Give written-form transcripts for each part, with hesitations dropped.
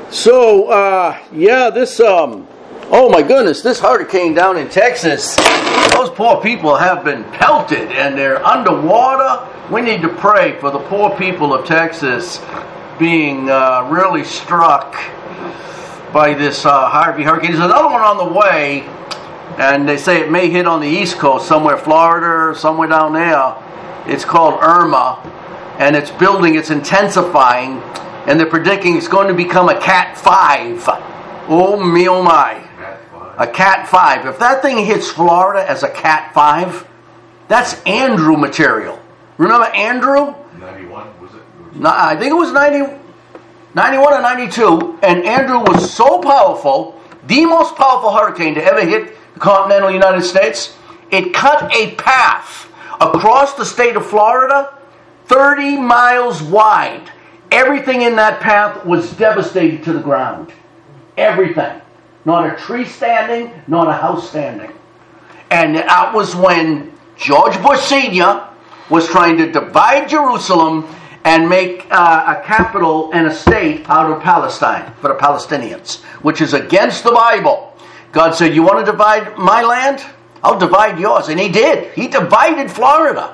Oh my goodness, this hurricane down in Texas, those poor people have been pelted and they're underwater. We need to pray for the poor people of Texas being really struck by this Harvey hurricane. There's another one on the way, and they say it may hit on the East Coast, somewhere Florida or somewhere down there. It's called Irma, and it's building, it's intensifying, and they're predicting it's going to become a Cat 5. Oh me, oh my. A Cat 5. If that thing hits Florida as a Cat 5, that's Andrew material. Remember Andrew? 91, was it? I think it was 91 or 92, and Andrew was so powerful, the most powerful hurricane to ever hit the continental United States. It cut a path across the state of Florida, 30 miles wide. Everything in that path was devastated to the ground. Everything. Not a tree standing, not a house standing. And that was when George Bush Sr. was trying to divide Jerusalem and make a capital and a state out of Palestine for the Palestinians, which is against the Bible. God said, you want to divide my land? I'll divide yours. And he did. He divided Florida.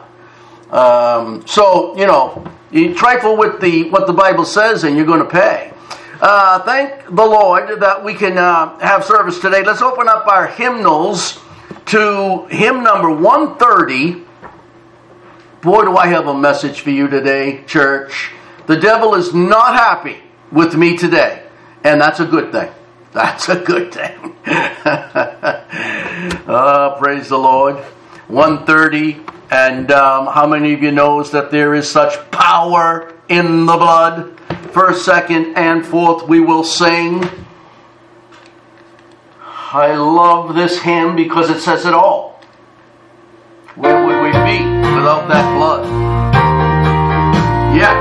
You trifle with what the Bible says and you're going to pay. Thank the Lord that we can have service today. Let's open up our hymnals to hymn number 130. Boy, do I have a message for you today, church. The devil is not happy with me today, and that's a good thing. That's a good thing. Praise the Lord. 130. And how many of you knows that there is such power in the blood? First, second, and fourth we will sing. I love this hymn because it says it all. Where would we be without that blood? Yeah.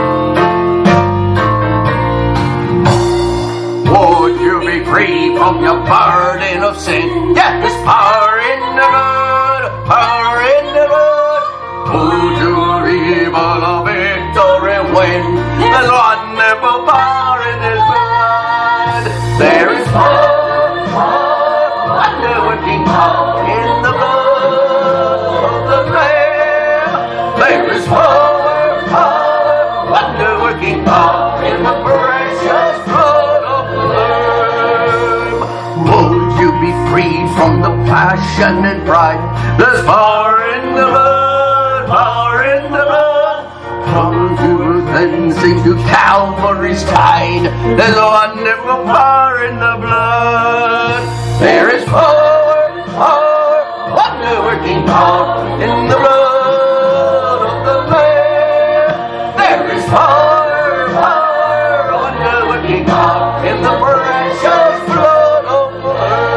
Would you be free from your burden of sin? Yeah, there's power in the blood, power in the blood. Would you evil of victory win? There's wonderful power in His blood. There is power, wonder-working power in the blood of the Lamb. There is power, wonder-working power in the precious blood of the Lamb. Would you be freed from the passion and pride? There's power in the blood, power in the blood. Come to cleansing to Calvary's tide. There's a wonderful power in the blood. There is power, wonder-working power in the blood of the Lamb. There is power, wonder-working power in the precious blood of the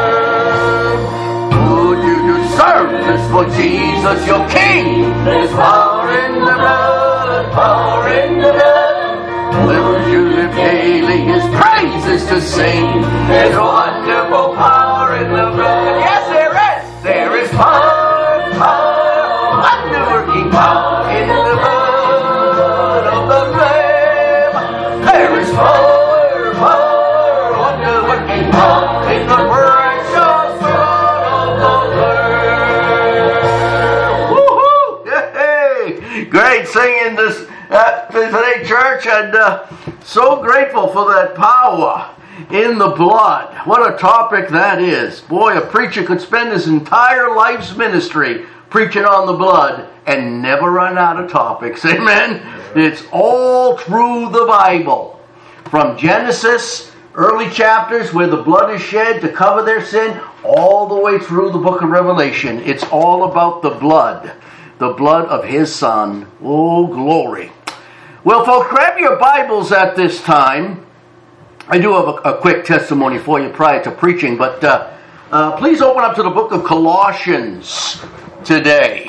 Lamb. Would you do service for Jesus your King? There's power in the blood, power in the blood. Will you live daily His praises to sing? There's wonderful power in the blood. Yes, there is. There is power, wonder-working power in the blood of the Lamb. There is power, wonder-working power in the precious blood of the Lamb. Woohoo! Hey, great singing this today, church, and so grateful for that power in the blood. What a topic that is. Boy, a preacher could spend his entire life's ministry preaching on the blood and never run out of topics. Amen? It's all through the Bible. From Genesis, early chapters where the blood is shed to cover their sin, all the way through the book of Revelation. It's all about the blood of His Son. Oh, glory. Well, folks, grab your Bibles at this time. I do have a quick testimony for you prior to preaching, but please open up to the book of Colossians today.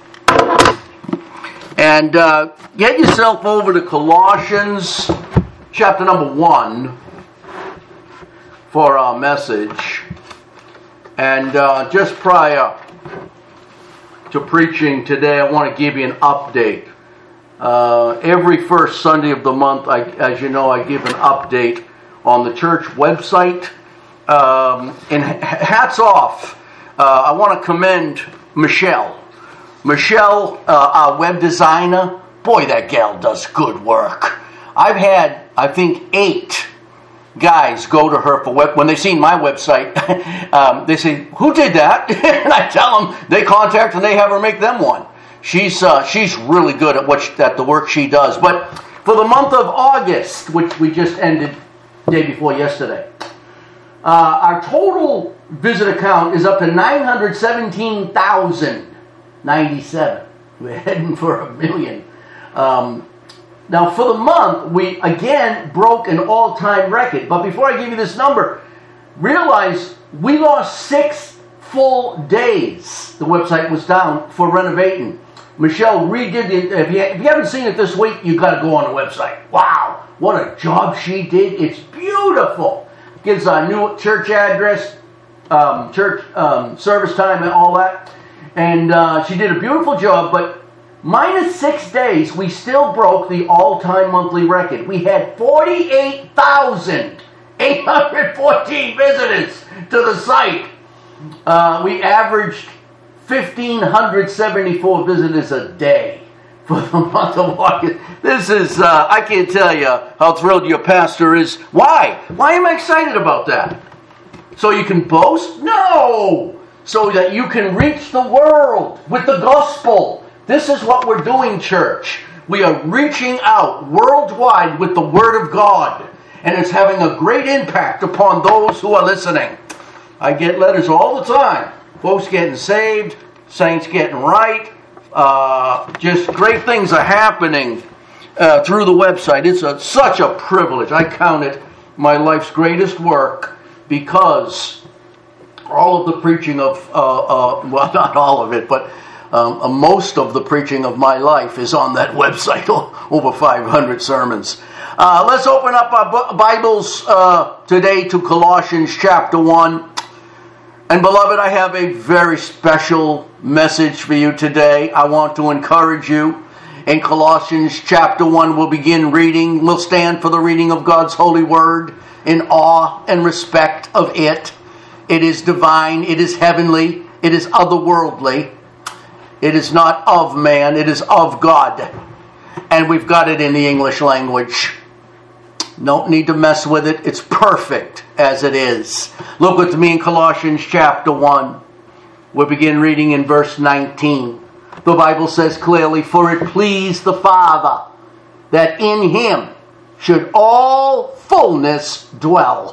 And get yourself over to Colossians chapter number 1 for our message. And just prior to preaching today, I want to give you an update. Every first Sunday of the month, as you know, I give an update on the church website. And hats off. I want to commend Michelle. Michelle, our web designer, boy, that gal does good work. I've had, I think, 8 guys go to her for when they've seen my website. They say, "Who did that?" And I tell them, they contact and they have her make them one. She's really good at the work she does. But for the month of August, which we just ended the day before yesterday, our total visit count is up to 917,097. We're heading for 1 million. Now, for the month, we again broke an all-time record. But before I give you this number, realize we lost 6 full days. The website was down for renovating. Michelle redid it. If you haven't seen it this week, you've got to go on the website. Wow, what a job she did. It's beautiful. Gives our new church address, church service time and all that. And she did a beautiful job, but minus 6 days, we still broke the all-time monthly record. We had 48,814 visitors to the site. We averaged 1,574 visitors a day for the month of August. This is, I can't tell you how thrilled your pastor is. Why? Why am I excited about that? So you can boast? No! So that you can reach the world with the gospel. This is what we're doing, church. We are reaching out worldwide with the Word of God. And it's having a great impact upon those who are listening. I get letters all the time. Folks getting saved, saints getting right. Just great things are happening through the website. It's such a privilege. I count it my life's greatest work because all of the preaching of, well, not all of it, but most of the preaching of my life is on that website, over 500 sermons. Let's open up our Bibles today to Colossians chapter 1. And beloved, I have a very special message for you today. I want to encourage you. In Colossians chapter 1, we'll begin reading. We'll stand for the reading of God's holy word in awe and respect of it. It is divine. It is heavenly. It is otherworldly. It is not of man. It is of God. And we've got it in the English language. Don't need to mess with it. It's perfect as it is. Look with me in Colossians chapter 1. We'll begin reading in verse 19. The Bible says clearly, "For it pleased the Father that in Him should all fullness dwell.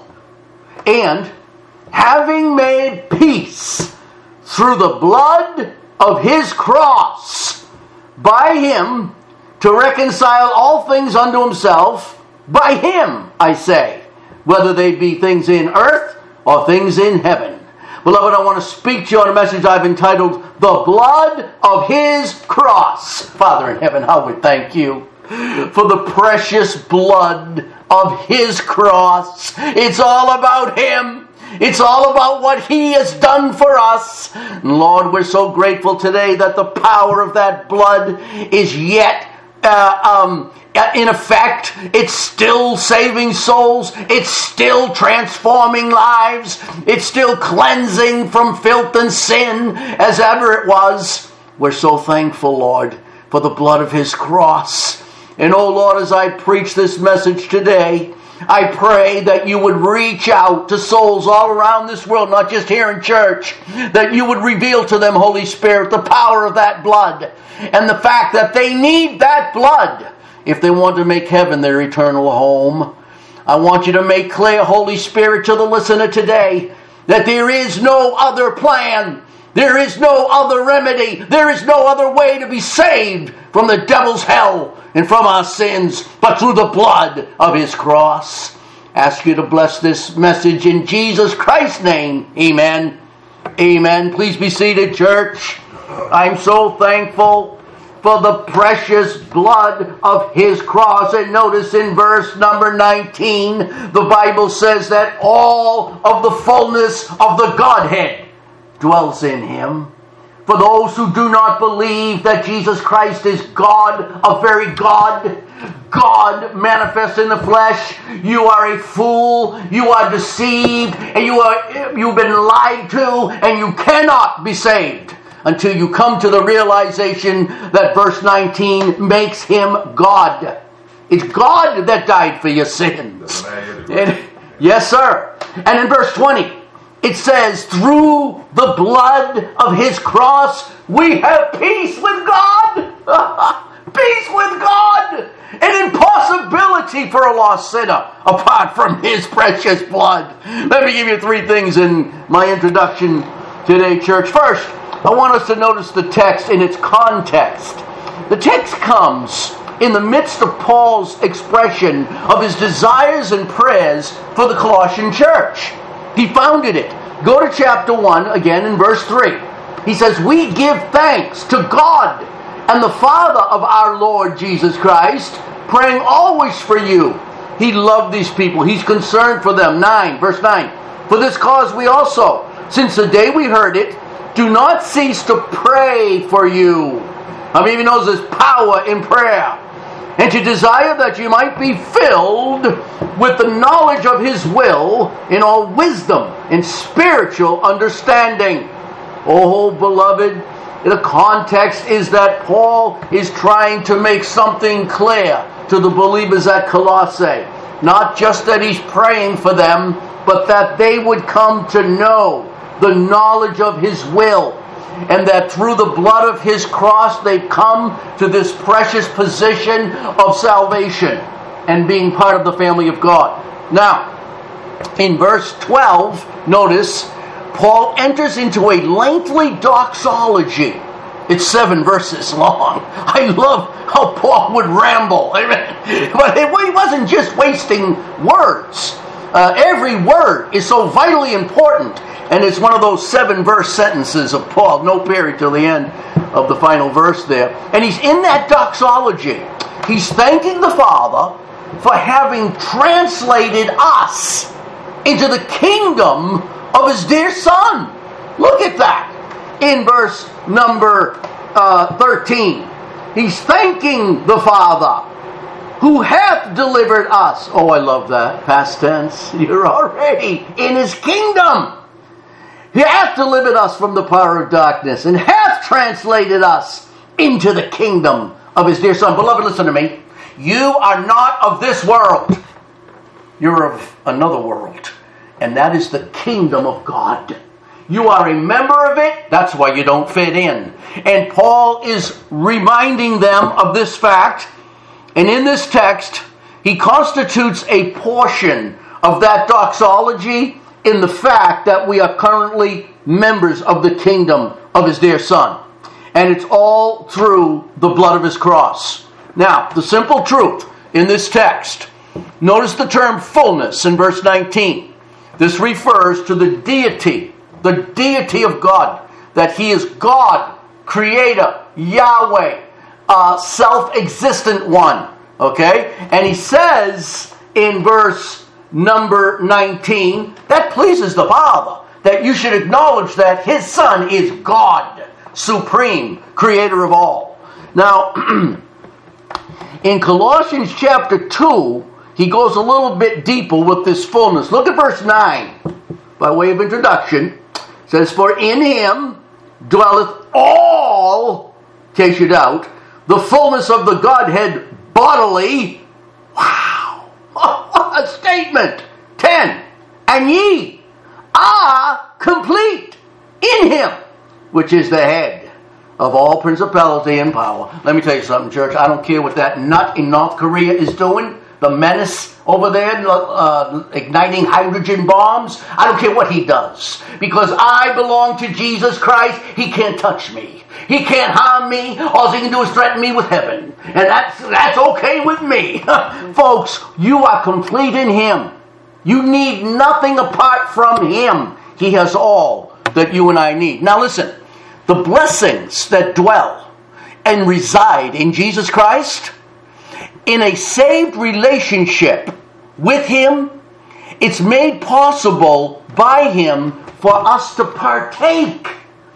And having made peace through the blood of His cross, by Him to reconcile all things unto Himself, by Him, I say, whether they be things in earth or things in heaven." Beloved, I want to speak to you on a message I've entitled, "The Blood of His Cross." Father in heaven, I would thank you for the precious blood of His cross. It's all about Him. It's all about what He has done for us. And Lord, we're so grateful today that the power of that blood is yet in effect. It's still saving souls. It's still transforming lives. It's still cleansing from filth and sin as ever it was. We're so thankful, Lord, for the blood of His cross. And oh Lord, as I preach this message today, I pray that you would reach out to souls all around this world, not just here in church, that you would reveal to them, Holy Spirit, the power of that blood and the fact that they need that blood if they want to make heaven their eternal home. I want you to make clear, Holy Spirit, to the listener today that there is no other plan. There is no other remedy. There is no other way to be saved from the devil's hell and from our sins, but through the blood of His cross. Ask you to bless this message in Jesus Christ's name. Amen. Amen. Please be seated, church. I'm so thankful for the precious blood of His cross. And notice in verse number 19, the Bible says that all of the fullness of the Godhead dwells in Him For those who do not believe that Jesus Christ is God, a very God, God manifest in the flesh, you are a fool, you are deceived, and you've been lied to, and you cannot be saved until you come to the realization that verse 19 makes him God. It's God that died for your sins. Yes, sir. And in verse 20, it says, through the blood of his cross, we have peace with God. Peace with God. An impossibility for a lost sinner apart from his precious blood. Let me give you three things in my introduction today, church. First, I want us to notice the text in its context. The text comes in the midst of Paul's expression of his desires and prayers for the Colossian church. He founded it. Go to chapter 1 again in verse 3. He says, we give thanks to God and the Father of our Lord Jesus Christ, praying always for you. He loved these people. He's concerned for them. Verse 9. For this cause we also, since the day we heard it, do not cease to pray for you. How many of you knows there's power in prayer? And to desire that you might be filled with the knowledge of his will in all wisdom and spiritual understanding. Oh, beloved, the context is that Paul is trying to make something clear to the believers at Colossae. Not just that he's praying for them, but that they would come to know the knowledge of his will. And that through the blood of his cross, they've come to this precious position of salvation and being part of the family of God. Now, in verse 12, notice, Paul enters into a lengthy doxology. It's 7 verses long. I love how Paul would ramble. Amen. But he wasn't just wasting words. Every word is so vitally important. And it's one of those 7-verse sentences of Paul, no period till the end of the final verse there. And he's in that doxology. He's thanking the Father for having translated us into the kingdom of his dear Son. Look at that. In verse number 13. He's thanking the Father who hath delivered us. Oh, I love that. Past tense. You're already in his kingdom. He hath delivered us from the power of darkness and hath translated us into the kingdom of his dear Son. Beloved, listen to me. You are not of this world. You're of another world. And that is the kingdom of God. You are a member of it. That's why you don't fit in. And Paul is reminding them of this fact. And in this text, he constitutes a portion of that doxology in the fact that we are currently members of the kingdom of his dear Son. And it's all through the blood of his cross. Now, the simple truth in this text, notice the term fullness in verse 19. This refers to the deity of God, that he is God, creator, Yahweh, self-existent one. Okay? And he says in verse number 19, that pleases the Father, that you should acknowledge that his Son is God, supreme, creator of all. Now, in Colossians chapter 2, he goes a little bit deeper with this fullness. Look at verse 9, by way of introduction. It says, for in him dwelleth all, in case you doubt, the fullness of the Godhead bodily. Wow! What a statement! 10. And ye are complete in him, which is the head of all principality and power. Let me tell you something, church. I don't care what that nut in North Korea is doing. The menace over there, igniting hydrogen bombs. I don't care what he does. Because I belong to Jesus Christ, he can't touch me. He can't harm me. All he can do is threaten me with heaven. And that's okay with me. Folks, you are complete in him. You need nothing apart from him. He has all that you and I need. Now listen, the blessings that dwell and reside in Jesus Christ, in a saved relationship with him, it's made possible by him for us to partake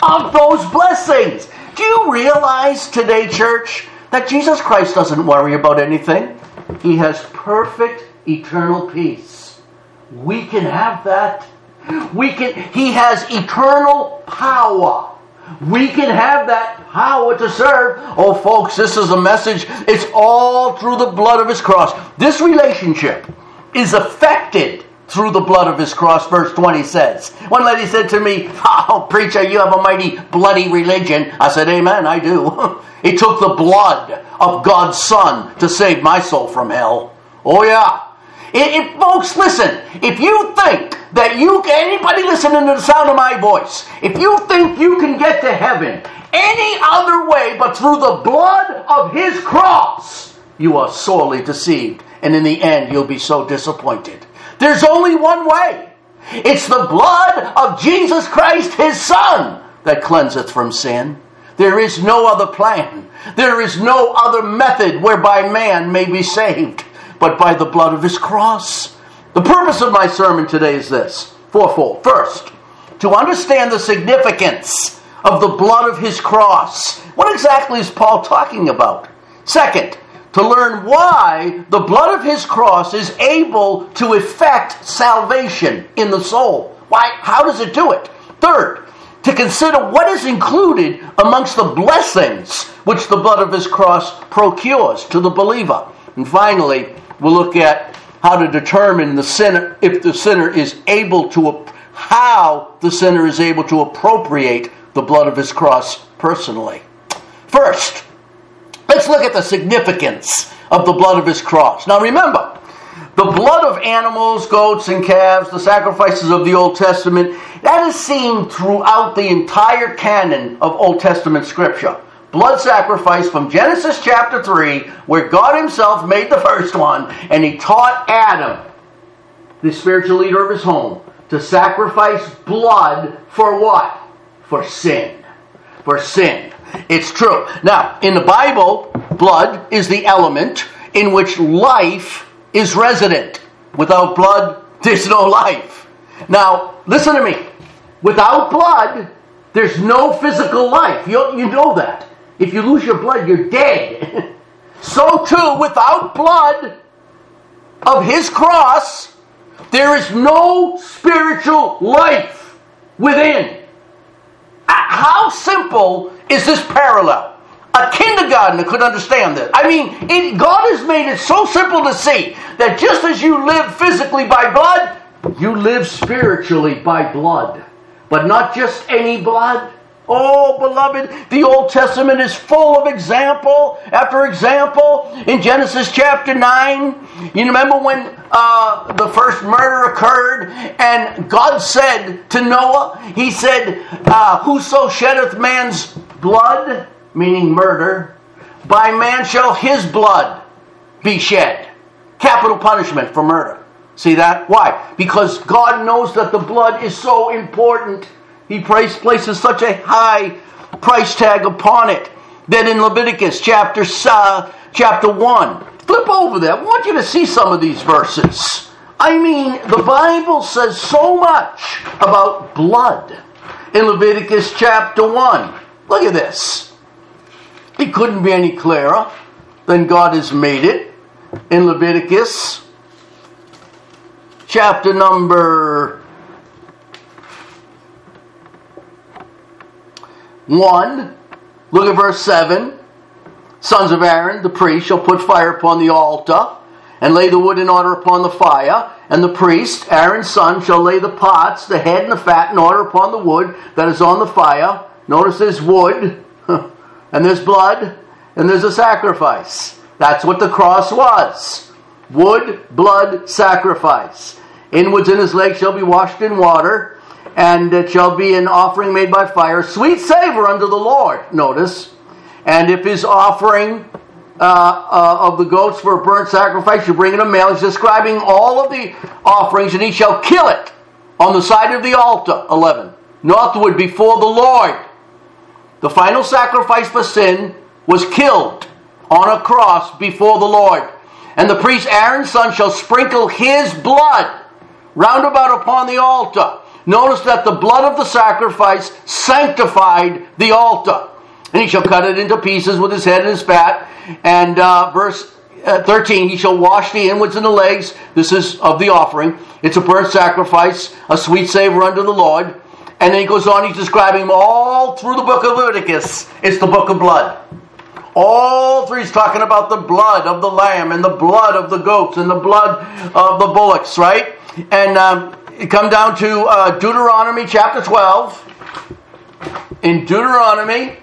of those blessings. Do you realize today, church, that Jesus Christ doesn't worry about anything? He has perfect eternal peace. We can have that. He has eternal power. We can have that power to serve. Oh, folks, this is a message. It's all through the blood of His cross. This relationship is affected through the blood of His cross, verse 20 says. One lady said to me, "Oh, preacher, you have a mighty bloody religion." I said, "Amen, I do." It took the blood of God's Son to save my soul from hell. Oh, yeah. Folks, listen, if you think that anybody listening to the sound of my voice, if you think you can get to heaven any other way but through the blood of His cross, you are sorely deceived. And in the end, you'll be so disappointed. There's only one way. It's the blood of Jesus Christ, His Son, that cleanseth from sin. There is no other plan. There is no other method whereby man may be saved, but by the blood of His cross. The purpose of my sermon today is this, fourfold. First, to understand the significance of the blood of His cross. What exactly is Paul talking about? Second, to learn why the blood of His cross is able to effect salvation in the soul. Why? How does it do it? Third, to consider what is included amongst the blessings which the blood of His cross procures to the believer. And finally, we'll look at how to determine how the sinner is able to appropriate the blood of His cross personally. First, let's look at the significance of the blood of His cross. Now remember, the blood of animals, goats, and calves, the sacrifices of the Old Testament, that is seen throughout the entire canon of Old Testament Scripture. Blood sacrifice from Genesis chapter 3, where God Himself made the first one, and He taught Adam, the spiritual leader of his home, to sacrifice blood for what? For sin. For sin. It's true. Now, in the Bible, blood is the element in which life is resident. Without blood, there's no life. Now, listen to me. Without blood, there's no physical life. You know that. If you lose your blood, you're dead. So too, without blood of His cross, there is no spiritual life within. How simple is this parallel? A kindergartner could understand this. I mean, God has made it so simple to see that just as you live physically by blood, you live spiritually by blood. But not just any blood. Oh, beloved, the Old Testament is full of example after example. In Genesis chapter 9, you remember when the first murder occurred, and God said to Noah, He said, "Whoso sheddeth man's blood," meaning murder, "by man shall his blood be shed." Capital punishment for murder. See that? Why? Because God knows that the blood is so important. He places such a high price tag upon it that in Leviticus chapter 1, flip over there. I want you to see some of these verses. I mean, the Bible says so much about blood. In Leviticus chapter 1, look at this. It couldn't be any clearer than God has made it. In Leviticus chapter number 1, look at verse 7. Sons of Aaron, the priest, shall put fire upon the altar, and lay the wood in order upon the fire. And the priest, Aaron's son, shall lay the pots, the head and the fat, in order upon the wood that is on the fire. Notice there's wood, and there's blood, and there's a sacrifice. That's what the cross was. Wood, blood, sacrifice. Inwards in his legs shall be washed in water, and it shall be an offering made by fire, sweet savor unto the Lord. Notice. And if his offering of the goats for a burnt sacrifice, you bring in a male. He's describing all of the offerings, and he shall kill it on the side of the altar. 11. Northward before the Lord. The final sacrifice for sin was killed on a cross before the Lord. And the priest Aaron's son shall sprinkle his blood round about upon the altar. Notice that the blood of the sacrifice sanctified the altar. And he shall cut it into pieces with his head and his fat. And verse 13, he shall wash the inwards and the legs. This is of the offering. It's a burnt sacrifice, a sweet savor unto the Lord. And then he goes on, he's describing them all through the book of Leviticus. It's the book of blood. All through, he's talking about the blood of the lamb and the blood of the goats and the blood of the bullocks, right? And come down to Deuteronomy chapter 12. In Deuteronomy,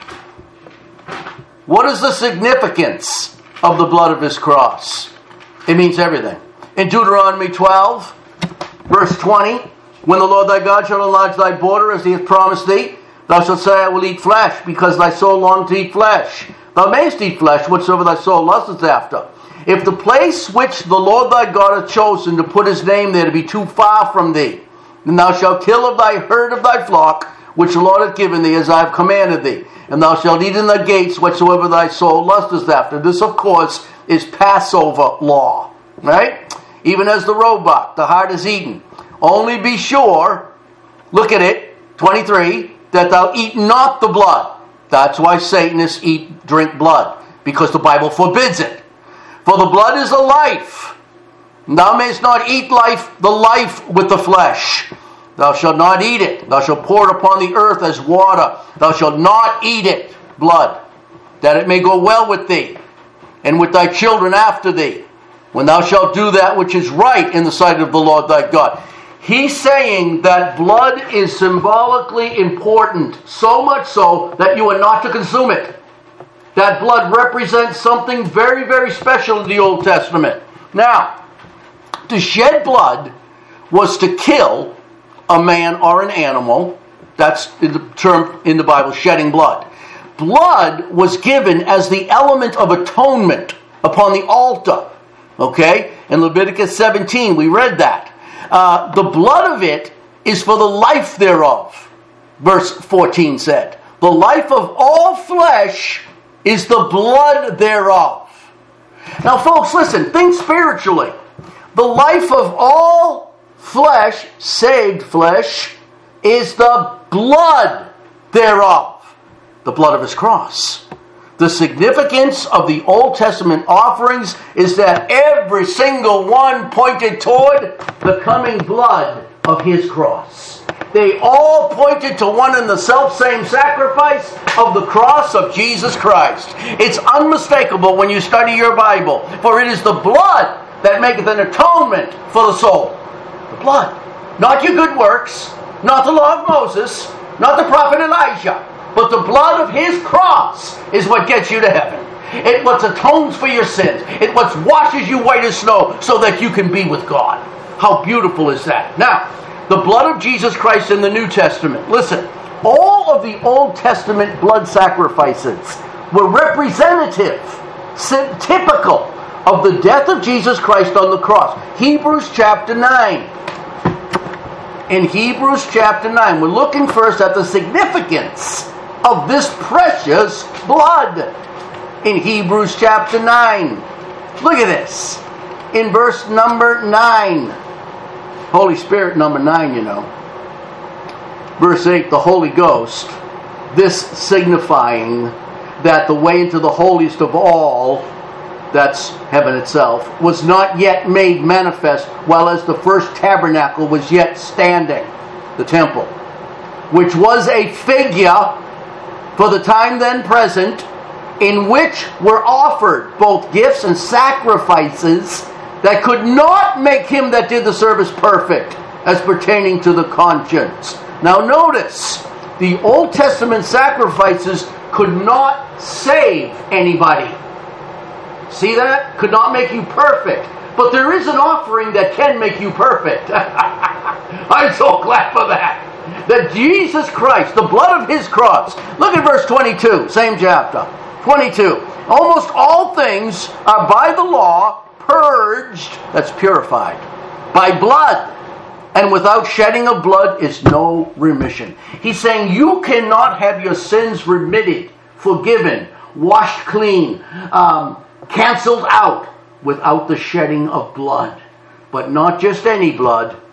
what is the significance of the blood of his cross? It means everything. In Deuteronomy 12, verse 20, when the Lord thy God shall enlarge thy border as he hath promised thee, thou shalt say, I will eat flesh, because thy soul longed to eat flesh. Thou mayest eat flesh, whatsoever thy soul lusteth after. If the place which the Lord thy God hath chosen to put his name there to be too far from thee, then thou shalt kill of thy herd of thy flock, which the Lord hath given thee, as I have commanded thee. And thou shalt eat in the gates whatsoever thy soul lusteth after. This, of course, is Passover law. Right? Even as the roebuck, the hart is eaten. Only be sure, look at it, 23, that thou eat not the blood. That's why Satanists drink blood, because the Bible forbids it. For the blood is the life. Thou mayest not eat the life with the flesh. Thou shalt not eat it. Thou shalt pour it upon the earth as water. Thou shalt not eat it, blood, that it may go well with thee, and with thy children after thee, when thou shalt do that which is right in the sight of the Lord thy God. He's saying that blood is symbolically important, so much so that you are not to consume it. That blood represents something very, very special in the Old Testament. Now, to shed blood was to kill a man or an animal. That's the term in the Bible, shedding blood. Blood was given as the element of atonement upon the altar. Okay? In Leviticus 17, we read that. The blood of it is for the life thereof. Verse 14 said, the life of all flesh is the blood thereof. Now folks, listen, think spiritually. The life of all flesh, saved flesh, is the blood thereof. The blood of his cross. The significance of the Old Testament offerings is that every single one pointed toward the coming blood of his cross. They all pointed to one and the self-same sacrifice of the cross of Jesus Christ. It's unmistakable when you study your Bible, for it is the blood that maketh an atonement for the soul. The blood. Not your good works, not the law of Moses, not the prophet Elijah, but the blood of his cross is what gets you to heaven. It what atones for your sins. It what washes you white as snow so that you can be with God. How beautiful is that? Now, the blood of Jesus Christ in the New Testament. Listen, all of the Old Testament blood sacrifices were representative, typical of the death of Jesus Christ on the cross. Hebrews chapter 9. In Hebrews chapter 9, we're looking first at the significance of this precious blood. In Hebrews chapter 9. Look at this. In verse number 9. Holy Spirit, number 9, you know. Verse 8, the Holy Ghost. This signifying that the way into the holiest of all, that's heaven itself, was not yet made manifest, while as the first tabernacle was yet standing, the temple, which was a figure for the time then present, in which were offered both gifts and sacrifices that could not make him that did the service perfect, as pertaining to the conscience. Now notice, the Old Testament sacrifices could not save anybody. See that? Could not make you perfect. But there is an offering that can make you perfect. I'm so glad for that. That Jesus Christ, the blood of his cross. Look at verse 22, same chapter. 22. Almost all things are by the law purged, that's purified, by blood. And without shedding of blood is no remission. He's saying you cannot have your sins remitted, forgiven, washed clean, canceled out without the shedding of blood. But not just any blood.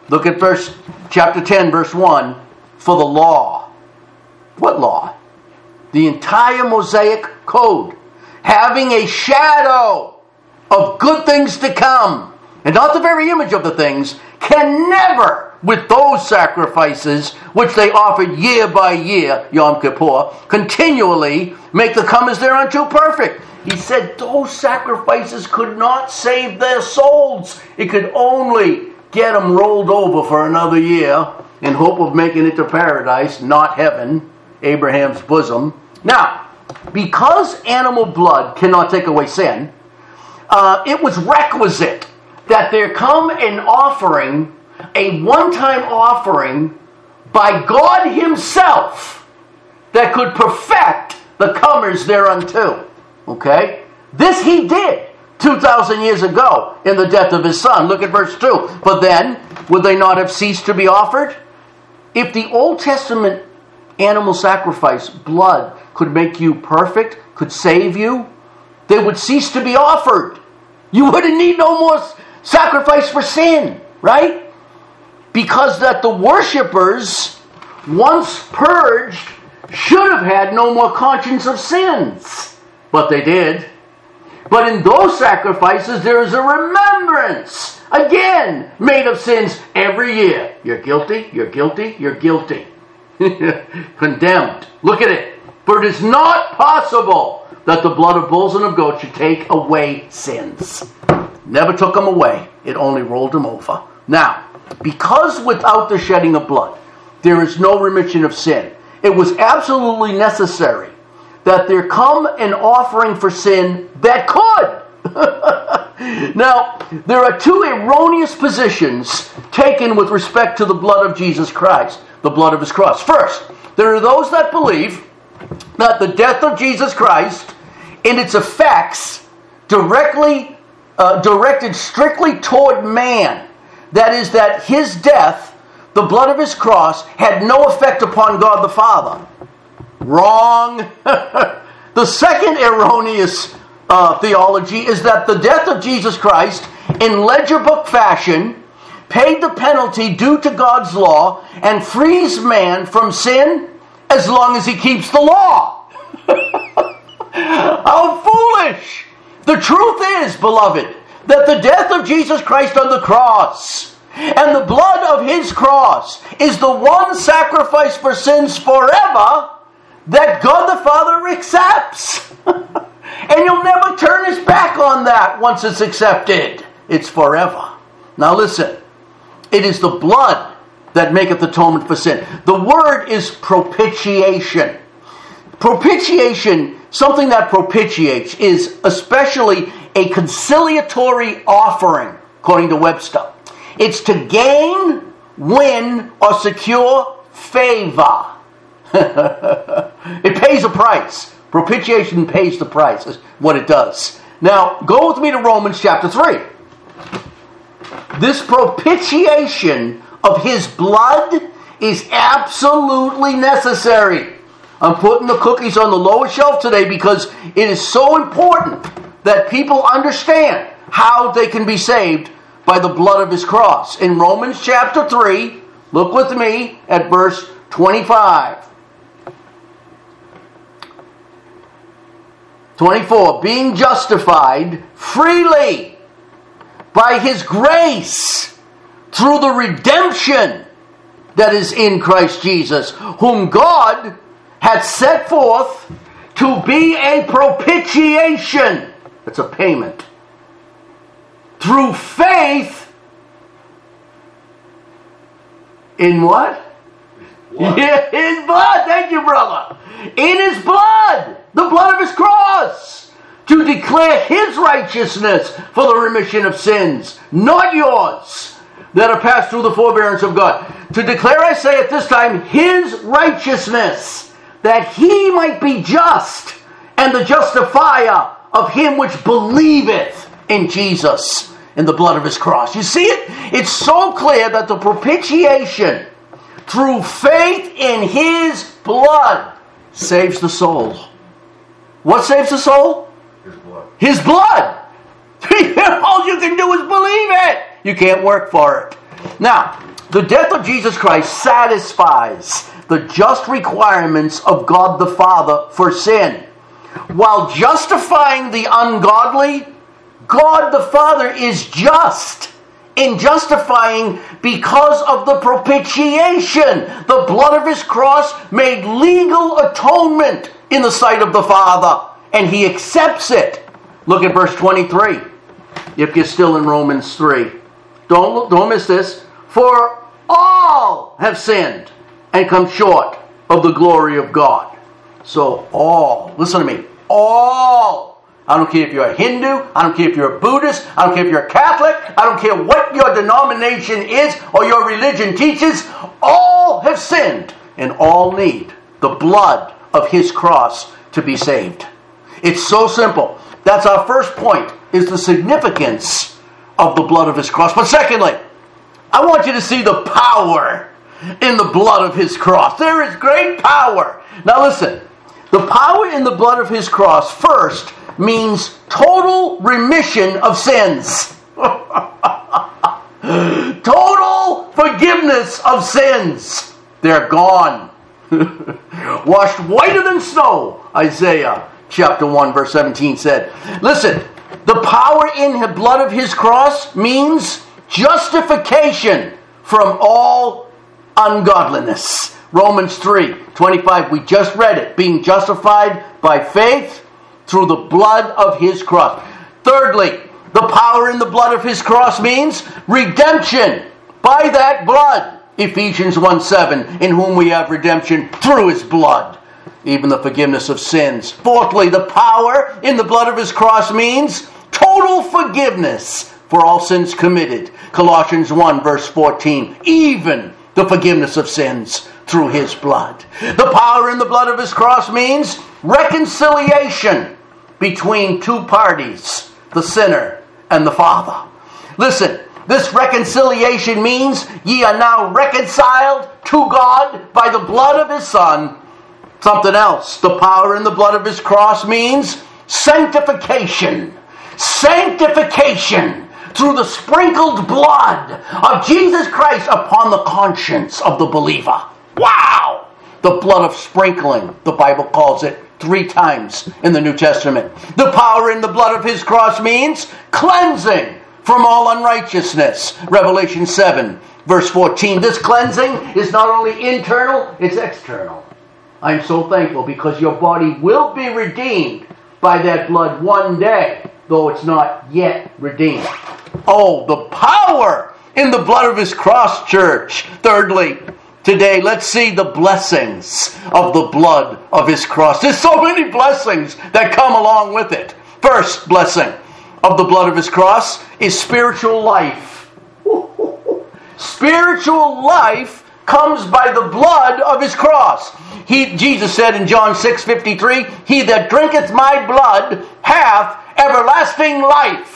Look at chapter 10, verse 1. For the law. What law? The entire Mosaic Code. Having a shadow of good things to come, and not the very image of the things, can never, with those sacrifices which they offered year by year, Yom Kippur, continually make the comers thereunto perfect. He said those sacrifices could not save their souls. It could only get them rolled over for another year in hope of making it to paradise, not heaven, Abraham's bosom. Now, because animal blood cannot take away sin, it was requisite that there come an offering, a one-time offering by God himself that could perfect the comers thereunto. Okay? This he did 2,000 years ago in the death of his son. Look at verse 2. But then, would they not have ceased to be offered? If the Old Testament animal sacrifice, blood, could make you perfect, could save you, they would cease to be offered. You wouldn't need no more sacrifice for sin, right? Because that the worshipers, once purged, should have had no more conscience of sins. But they did. But in those sacrifices, there is a remembrance, again, made of sins every year. You're guilty, you're guilty, you're guilty. Condemned. Look at it. For it is not possible that the blood of bulls and of goats should take away sins. Never took them away. It only rolled them over. Now, because without the shedding of blood, there is no remission of sin, it was absolutely necessary that there come an offering for sin that could. Now, there are two erroneous positions taken with respect to the blood of Jesus Christ, the blood of his cross. First, there are those that believe that the death of Jesus Christ and its effects directed strictly toward man. That is, that his death, the blood of his cross, had no effect upon God the Father. Wrong. The second erroneous theology is that the death of Jesus Christ, in ledger book fashion, paid the penalty due to God's law and frees man from sin as long as he keeps the law. How foolish! The truth is, beloved, that the death of Jesus Christ on the cross and the blood of his cross is the one sacrifice for sins forever that God the Father accepts. And you'll never turn his back on that once it's accepted. It's forever. Now listen, it is the blood that maketh atonement for sin. The word is propitiation. Propitiation, something that propitiates, is especially a conciliatory offering, according to Webster. It's to gain, win, or secure favor. It pays a price. Propitiation pays the price, is what it does. Now, go with me to Romans chapter 3. This propitiation of his blood is absolutely necessary. I'm putting the cookies on the lower shelf today because it is so important that people understand how they can be saved by the blood of his cross. In Romans chapter 3, look with me at verse 25. 24, being justified freely by his grace through the redemption that is in Christ Jesus, whom God had set forth to be a propitiation. It's a payment. Through faith in what? Yeah, his blood. Thank you, brother. In his blood. The blood of his cross. To declare his righteousness for the remission of sins. Not yours. That are passed through the forbearance of God. To declare, I say at this time, his righteousness. That he might be just. And the justifier of him which believeth in Jesus. In the blood of his cross. You see it? It's so clear that the propitiation through faith in his blood saves the soul. What saves the soul? His blood. His blood. All you can do is believe it. You can't work for it. Now, The death of Jesus Christ satisfies the just requirements of God the Father for sin. While justifying the ungodly, God the Father is just in justifying because of the propitiation. The blood of his cross made legal atonement in the sight of the Father, and he accepts it. Look at verse 23, if you're still in Romans 3. Don't miss this. For all have sinned and come short of the glory of God. So all, listen to me, all. I don't care if you're a Hindu, I don't care if you're a Buddhist, I don't care if you're a Catholic, I don't care what your denomination is or your religion teaches, all have sinned and all need the blood of his cross to be saved. It's so simple. That's our first point, is the significance of the blood of his cross. But secondly, I want you to see the power in the blood of his cross. There is great power. Now listen, the power in the blood of his cross first means total remission of sins. Total forgiveness of sins. They're gone. Washed whiter than snow, Isaiah chapter 1 verse 17 said. Listen, the power in the blood of his cross means justification from all ungodliness. Romans 3:25, we just read it. Being justified by faith through the blood of his cross. Thirdly, the power in the blood of his cross means redemption by that blood. Ephesians 1:7, in whom we have redemption through his blood, even the forgiveness of sins. Fourthly, the power in the blood of his cross means total forgiveness for all sins committed. Colossians 1 verse 14, even the forgiveness of sins through his blood. The power in the blood of his cross means reconciliation between two parties, the sinner and the Father. Listen, this reconciliation means ye are now reconciled to God by the blood of his Son. Something else, the power in the blood of his cross means sanctification. Sanctification through the sprinkled blood of Jesus Christ upon the conscience of the believer. Wow! The blood of sprinkling, the Bible calls it 3 times in the New Testament. The power in the blood of his cross means cleansing from all unrighteousness. Revelation 7 verse 14. This cleansing is not only internal, it's external. I'm so thankful because your body will be redeemed by that blood one day, though it's not yet redeemed. Oh, the power in the blood of his cross, church. Thirdly, today, let's see the blessings of the blood of his cross. There's so many blessings that come along with it. First blessing of the blood of his cross is spiritual life. Spiritual life comes by the blood of his cross. Jesus said in John 6:53, he that drinketh my blood hath everlasting life.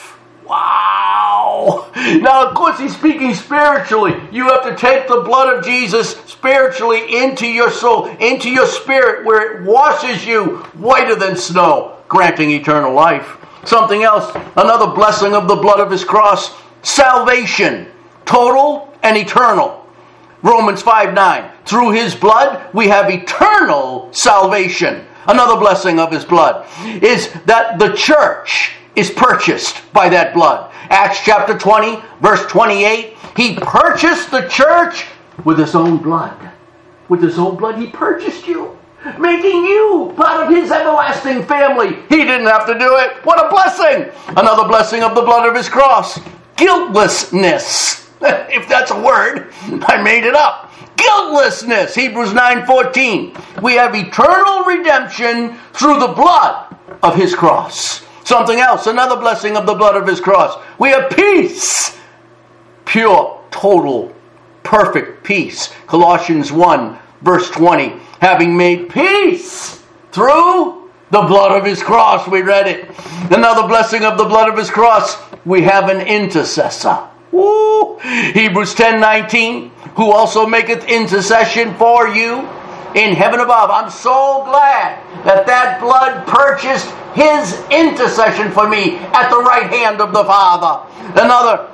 Wow! Now, of course, he's speaking spiritually. You have to take the blood of Jesus spiritually into your soul, into your spirit, where it washes you whiter than snow, granting eternal life. Something else, another blessing of the blood of his cross, salvation, total and eternal. Romans 5:9, through his blood we have eternal salvation. Another blessing of his blood is that the church is purchased by that blood. Acts chapter 20, verse 28, he purchased the church with his own blood. With his own blood he purchased you, making you part of his everlasting family. He didn't have to do it. What a blessing! Another blessing of the blood of his cross, guiltlessness. If that's a word, I made it up. Guiltlessness, Hebrews 9:14. We have eternal redemption through the blood of his cross. Something else, another blessing of the blood of his cross. We have peace. Pure, total, perfect peace. Colossians 1, verse 20. Having made peace through the blood of his cross. We read it. Another blessing of the blood of his cross. We have an intercessor. Woo! Hebrews 10:19. Who also maketh intercession for you in heaven above. I'm so glad that blood purchased his intercession for me at the right hand of the Father. Another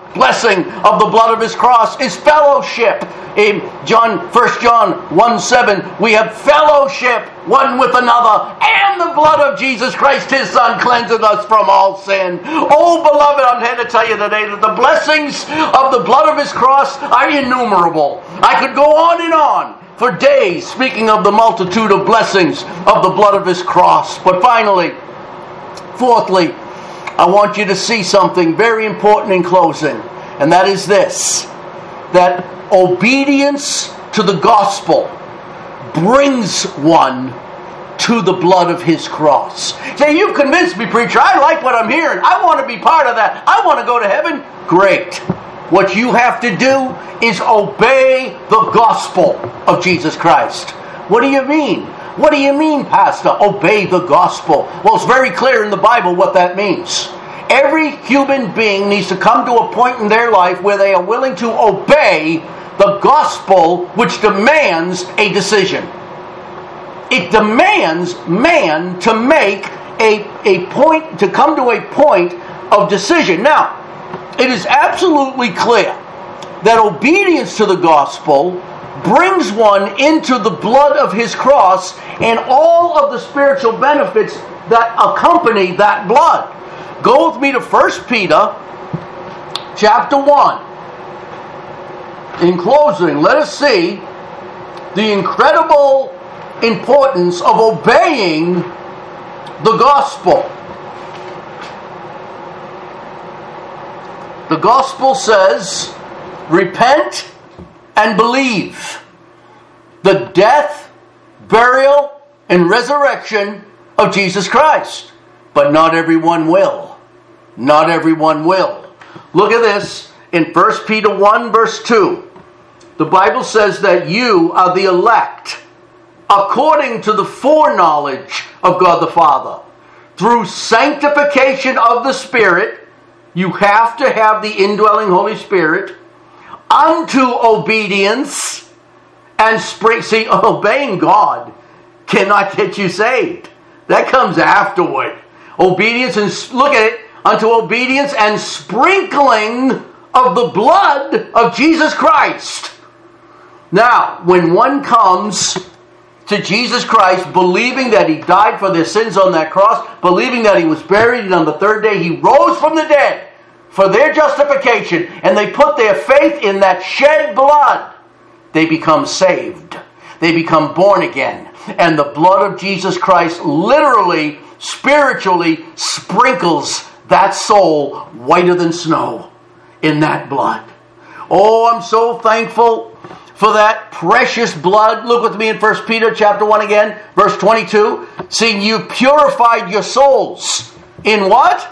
blessing of the blood of his cross is fellowship. In 1 John 1:7, we have fellowship one with another, and the blood of Jesus Christ, his Son, cleanseth us from all sin. Oh, beloved, I'm here to tell you today that the blessings of the blood of his cross are innumerable. I could go on and on for days speaking of the multitude of blessings of the blood of his cross. But finally, fourthly, I want you to see something very important in closing, and that is this, that obedience to the gospel brings one to the blood of his cross. Say, you've convinced me, preacher. I like what I'm hearing. I want to be part of that. I want to go to heaven. Great. What you have to do is obey the gospel of Jesus Christ. What do you mean? What do you mean, Pastor? Obey the gospel. Well, it's very clear in the Bible what that means. Every human being needs to come to a point in their life where they are willing to obey the gospel, which demands a decision. It demands man to make a point, to come to a point of decision. Now, it is absolutely clear that obedience to the gospel brings one into the blood of his cross and all of the spiritual benefits that accompany that blood. Go with me to 1 Peter chapter 1. In closing, let us see the incredible importance of obeying the gospel. The gospel says, repent and believe the death, burial, and resurrection of Jesus Christ. But not everyone will. Not everyone will. Look at this in 1 Peter 1 verse 2. The Bible says that you are the elect according to the foreknowledge of God the Father. Through sanctification of the Spirit, you have to have the indwelling Holy Spirit, unto obedience and spring. See, obeying God cannot get you saved. That comes afterward. Obedience and, look at it, unto obedience and sprinkling of the blood of Jesus Christ. Now, when one comes to Jesus Christ, believing that he died for their sins on that cross, believing that he was buried, and on the third day he rose from the dead for their justification, and they put their faith in that shed blood, they become saved. They become born again. And the blood of Jesus Christ literally, spiritually sprinkles that soul whiter than snow in that blood. Oh, I'm so thankful for that precious blood. Look with me in 1 Peter chapter 1 again, verse 22. Seeing you purified your souls in what?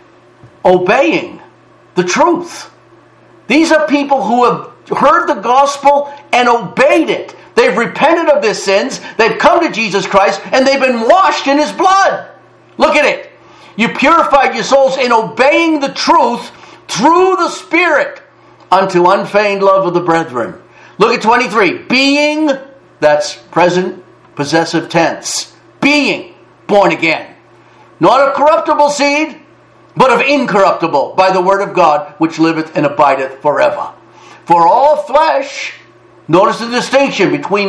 Obeying the truth. These are people who have heard the gospel and obeyed it. They've repented of their sins. They've come to Jesus Christ and they've been washed in his blood. Look at it. You purified your souls in obeying the truth through the Spirit unto unfeigned love of the brethren. Look at 23. Being, that's present possessive tense. Being born again. Not of corruptible seed, but of incorruptible, by the word of God, which liveth and abideth forever. For all flesh, notice the distinction between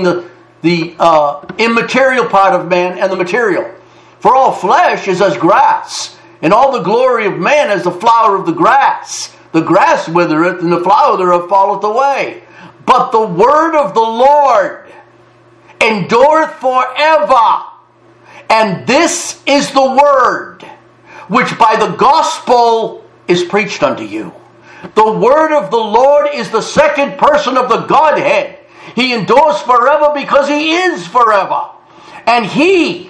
the immaterial part of man and the material. For all flesh is as grass, and all the glory of man as the flower of the grass. The grass withereth, and the flower thereof falleth away. But the word of the Lord endureth forever. And this is the word which by the gospel is preached unto you. The word of the Lord is the second person of the Godhead. He endures forever because he is forever. And he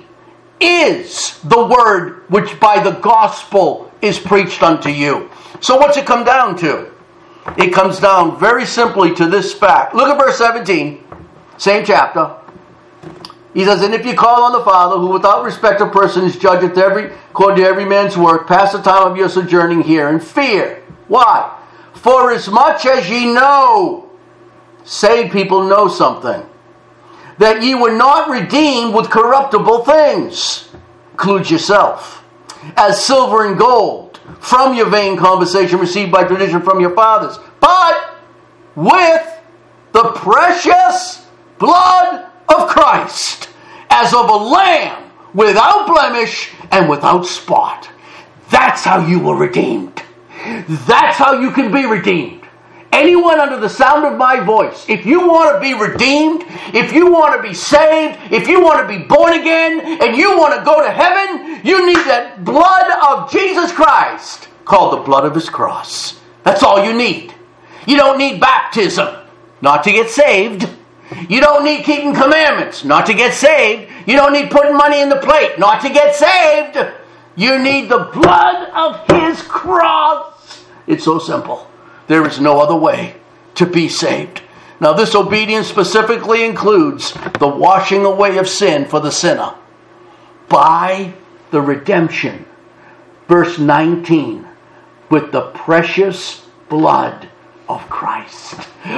is the word which by the gospel is preached unto you. So what's it come down to? It comes down very simply to this fact. Look at verse 17, same chapter. He says, and if you call on the Father, who without respect of persons judgeth according to every man's work, pass the time of your sojourning here in fear. Why? For as much as ye know, saved people know something, that ye were not redeemed with corruptible things, includes yourself, as silver and gold, from your vain conversation received by tradition from your fathers, but with the precious blood of Christ, as of a lamb, without blemish and without spot. That's how you were redeemed. That's how you can be redeemed. Anyone under the sound of my voice, if you want to be redeemed, if you want to be saved, if you want to be born again, and you want to go to heaven, you need that blood of Jesus Christ, called the blood of his cross. That's all you need. You don't need baptism, not to get saved. You don't need keeping commandments, not to get saved. You don't need putting money in the plate, not to get saved. You need the blood of his cross. It's so simple. There is no other way to be saved. Now, this obedience specifically includes the washing away of sin for the sinner by the redemption. Verse 19, with the precious blood of Christ.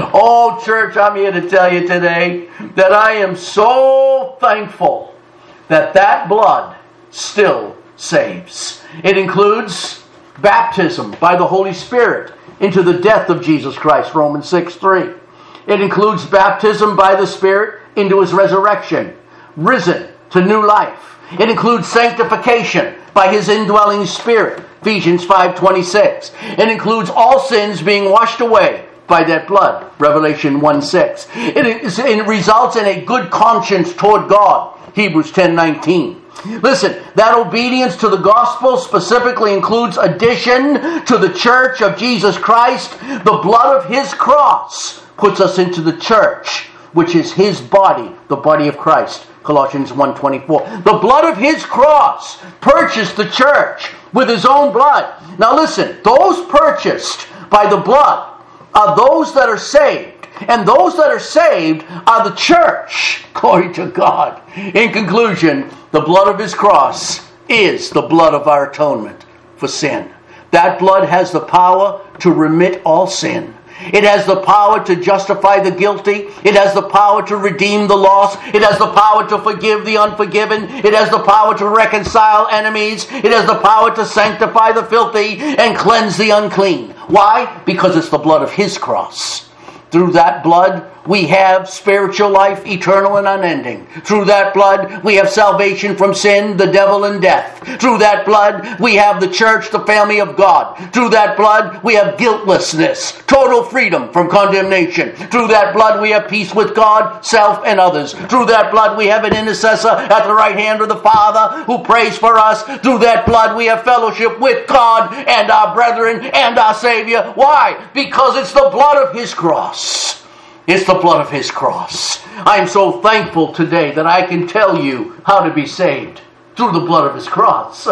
Oh, church, I'm here to tell you today that I am so thankful that that blood still saves. It includes baptism by the Holy Spirit into the death of Jesus Christ, Romans 6:3. It includes baptism by the Spirit into his resurrection, risen to new life. It includes sanctification by his indwelling Spirit, Ephesians 5:26. It includes all sins being washed away by that blood, Revelation 1:6. It results in a good conscience toward God, Hebrews 10:19. Listen, that obedience to the gospel specifically includes addition to the church of Jesus Christ. The blood of his cross puts us into the church, which is his body, the body of Christ, Colossians 1:24. The blood of his cross purchased the church with his own blood. Now listen, those purchased by the blood are those that are saved. And those that are saved are the church. Glory to God. In conclusion, the blood of his cross is the blood of our atonement for sin. That blood has the power to remit all sin. It has the power to justify the guilty. It has the power to redeem the lost. It has the power to forgive the unforgiven. It has the power to reconcile enemies. It has the power to sanctify the filthy and cleanse the unclean. Why? Because it's the blood of his cross. Through that blood, we have spiritual life, eternal and unending. Through that blood, we have salvation from sin, the devil, and death. Through that blood, we have the church, the family of God. Through that blood, we have guiltlessness, total freedom from condemnation. Through that blood, we have peace with God, self, and others. Through that blood, we have an intercessor at the right hand of the Father who prays for us. Through that blood, we have fellowship with God and our brethren and our Savior. Why? Because it's the blood of his cross. It's the blood of his cross. I am so thankful today that I can tell you how to be saved through the blood of his cross.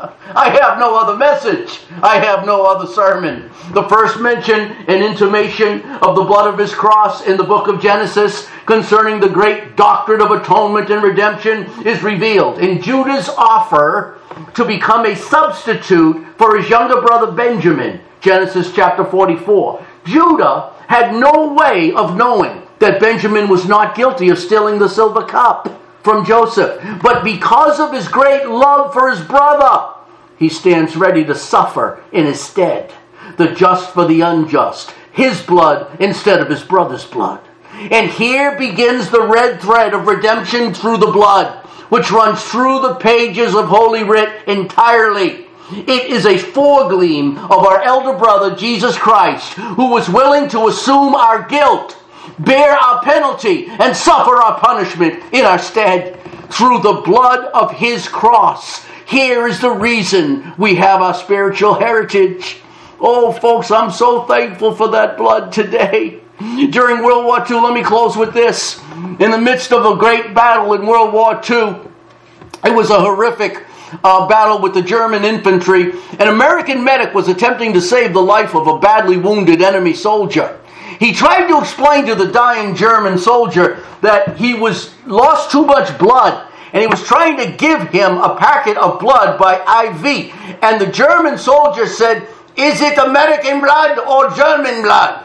I have no other message. I have no other sermon. The first mention and intimation of the blood of his cross in the book of Genesis concerning the great doctrine of atonement and redemption is revealed in Judah's offer to become a substitute for his younger brother Benjamin, Genesis chapter 44. Judah had no way of knowing that Benjamin was not guilty of stealing the silver cup from Joseph. But because of his great love for his brother, he stands ready to suffer in his stead. The just for the unjust. His blood instead of his brother's blood. And here begins the red thread of redemption through the blood, which runs through the pages of Holy Writ entirely. It is a foregleam of our elder brother, Jesus Christ, who was willing to assume our guilt, bear our penalty, and suffer our punishment in our stead through the blood of his cross. Here is the reason we have our spiritual heritage. Oh, folks, I'm so thankful for that blood today. During World War II, let me close with this. In the midst of a great battle in World War II, it was a horrific battle with the German infantry. An American medic was attempting to save the life of a badly wounded enemy soldier. He tried to explain to the dying German soldier that he lost too much blood, and he was trying to give him a packet of blood by IV. And the German soldier said, "Is it American blood or German blood?"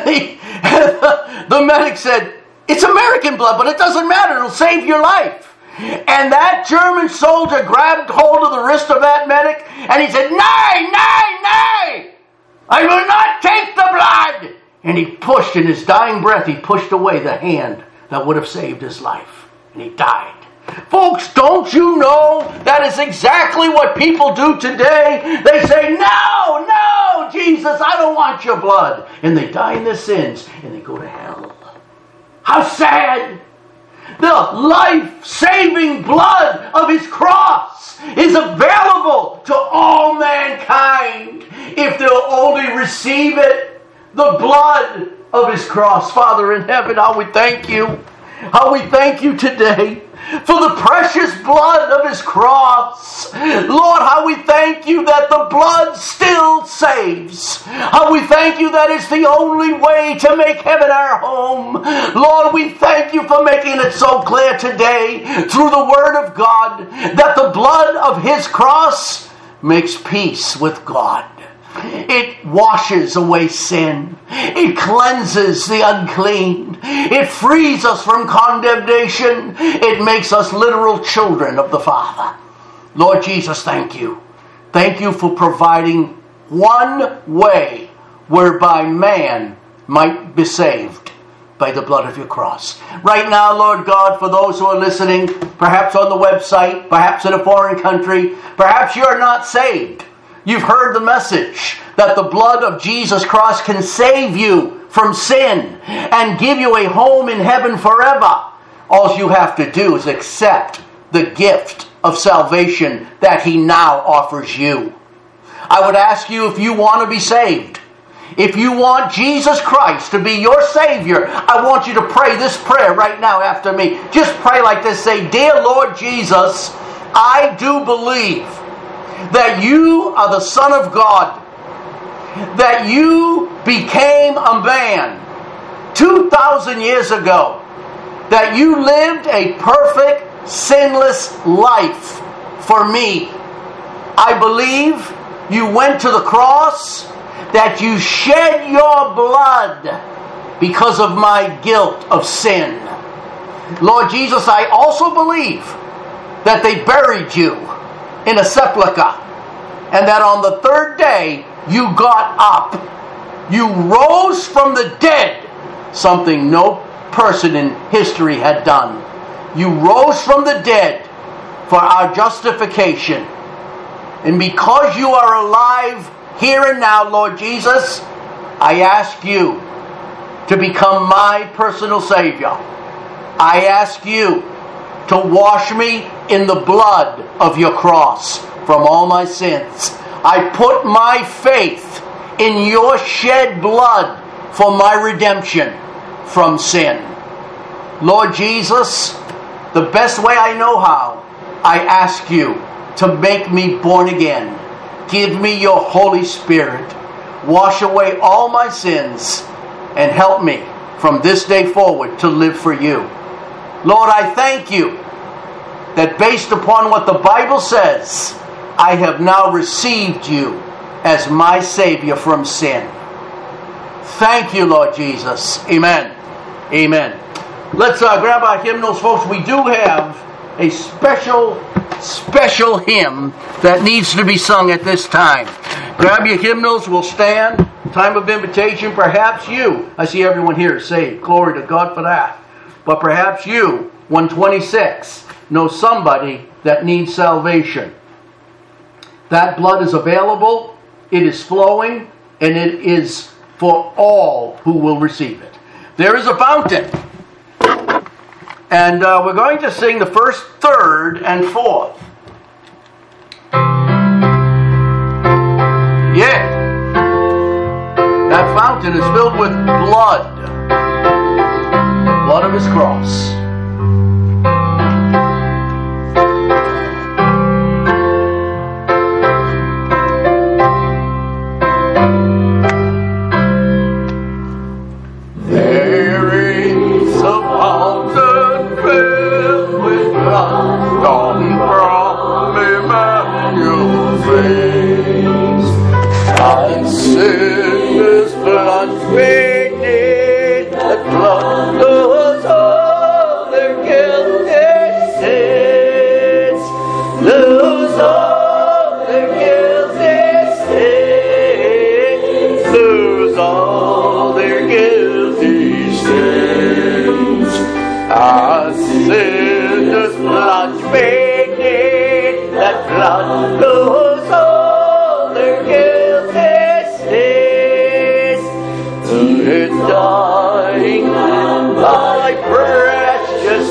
And the medic said, "It's American blood, but it doesn't matter. It'll save your life." And that German soldier grabbed hold of the wrist of that medic and he said, "Nay, nay, nay! I will not take the blood!" And he pushed, in his dying breath, he pushed away the hand that would have saved his life. And he died. Folks, don't you know that is exactly what people do today? They say, "No, no, Jesus, I don't want your blood." And they die in their sins and they go to hell. How sad! The life-saving blood of his cross is available to all mankind if they'll only receive it. The blood of his cross. Father in heaven, how we thank you. How we thank you today for the precious blood of his cross. Lord, how we thank you that the blood still saves. How we thank you that it's the only way to make heaven our home. Lord, we thank you for making it so clear today through the Word of God that the blood of his cross makes peace with God. It washes away sin. It cleanses the unclean. It frees us from condemnation. It makes us literal children of the Father. Lord Jesus, thank you. Thank you for providing one way whereby man might be saved by the blood of your cross. Right now, Lord God, for those who are listening, perhaps on the website, perhaps in a foreign country, perhaps you're not saved. You've heard the message that the blood of Jesus Christ can save you from sin and give you a home in heaven forever. All you have to do is accept the gift of salvation that he now offers you. I would ask you, if you want to be saved, if you want Jesus Christ to be your Savior, I want you to pray this prayer right now after me. Just pray like this. Say, "Dear Lord Jesus, I do believe that you are the Son of God, that you became a man 2,000 years ago, that you lived a perfect, sinless life for me. I believe you went to the cross, that you shed your blood because of my guilt of sin. Lord Jesus, I also believe that they buried you in a sepulchre, and that on the third day you got up. You rose from the dead, something no person in history had done. You rose from the dead for our justification. And because you are alive here and now, Lord Jesus, I ask you to become my personal Savior. I ask you to wash me in the blood of your cross from all my sins. I put my faith in your shed blood for my redemption from sin. Lord Jesus, the best way I know how, I ask you to make me born again. Give me your Holy Spirit. Wash away all my sins and help me from this day forward to live for you. Lord, I thank you that based upon what the Bible says, I have now received you as my Savior from sin. Thank you, Lord Jesus. Amen. Amen. Let's grab our hymnals, folks. We do have a special hymn that needs to be sung at this time. Grab your hymnals. We'll stand. Time of invitation. Perhaps you, I see everyone here saved. Glory to God for that. But perhaps you, 126, know somebody that needs salvation. That blood is available, it is flowing, and it is for all who will receive it. There is a fountain. And we're going to sing the first, third, and fourth. Yeah. That fountain is filled with blood. Blood of his cross. Sickness plunged beneath the blood of all their guilty sin.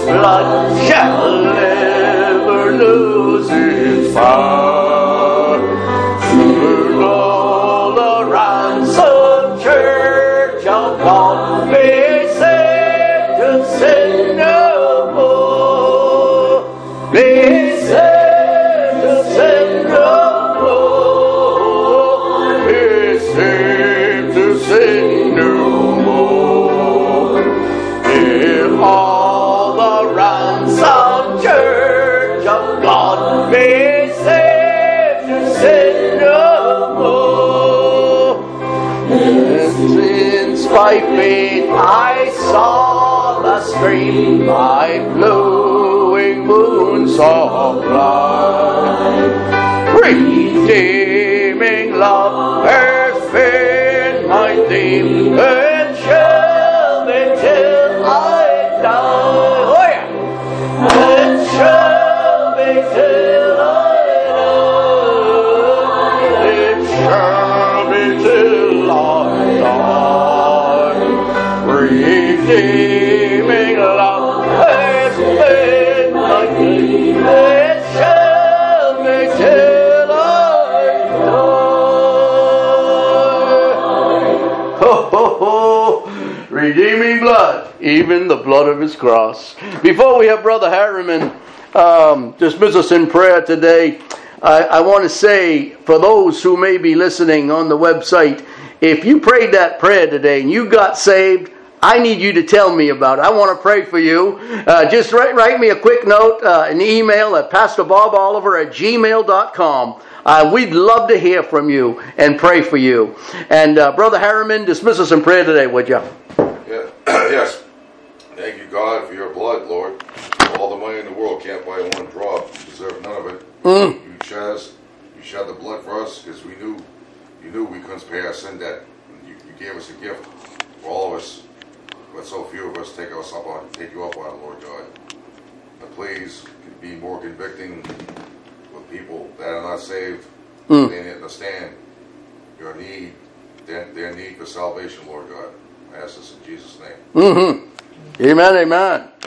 blood shall never lose its power. Through all the ransom church of God be saved to sin no more. Be saved to sin no more. Be saved to sin no more. If all the ransom church of God be saved to sin no more. Since by faith I saw the stream by flowing moons of light, redeeming love has been my theme, and shall be till I die. Oh yeah, it shall be till I die. It shall be till I die. Redeeming love has been my theme, it shall be till I die. Ho ho ho! Redeeming blood, even the blood of his cross. Before we have Brother Harriman dismiss us in prayer today, I want to say, for those who may be listening on the website, if you prayed that prayer today and you got saved, I need you to tell me about it. I want to pray for you. Just write me a quick note, an email at PastorBobOliver@gmail.com. We'd love to hear from you and pray for you. And Brother Harriman, dismiss us in prayer today, would you? Yeah. Yes. Thank you, God, for your blood, Lord. All the money in the world can't buy one drop. You deserve none of it. You shed the blood for us because you knew we couldn't pay our sin debt. You gave us a gift for all of us. But so few of us take you up on it, Lord God. But please be more convicting with people that are not saved. They understand your need, their need for salvation, Lord God. I ask this in Jesus' name. Amen, amen.